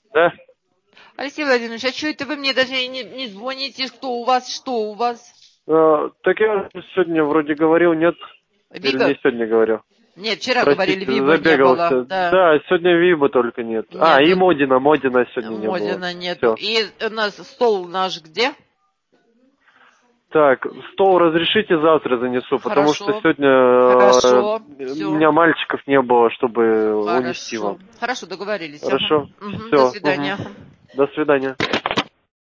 Да? Алексей Владимирович, а что это вы мне даже не звоните? Что у вас? Что у вас? Так я сегодня вроде говорил, нет? Или Виба? не сегодня говорил? Нет, вчера говорили, Простите, Виба не было. забегался. Да. Да, сегодня Виба только нет. Нет, И Модина сегодня не было. Модина нету. Все. И у нас стол наш где? Так, стол разрешите завтра занесу, потому что Хорошо. сегодня Хорошо. у Все. меня мальчиков не было, чтобы унести Хорошо. вам. Хорошо, договорились. Ага. Хорошо? Мгм. До Все. свидания. До свидания.